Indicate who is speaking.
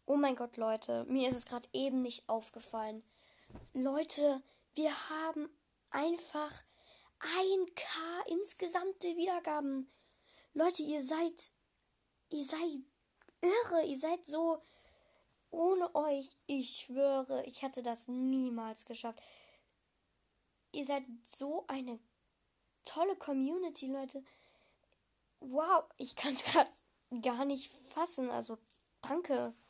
Speaker 1: Oh mein Gott, Leute, mir ist es gerade eben nicht aufgefallen. Leute, wir haben einfach 1K insgesamte Wiedergaben. Leute, ihr seid irre, ihr seid so, ohne euch, ich schwöre, ich hätte das niemals geschafft. Ihr seid so eine tolle Community, Leute. Wow, ich kann es gerade gar nicht fassen, also danke.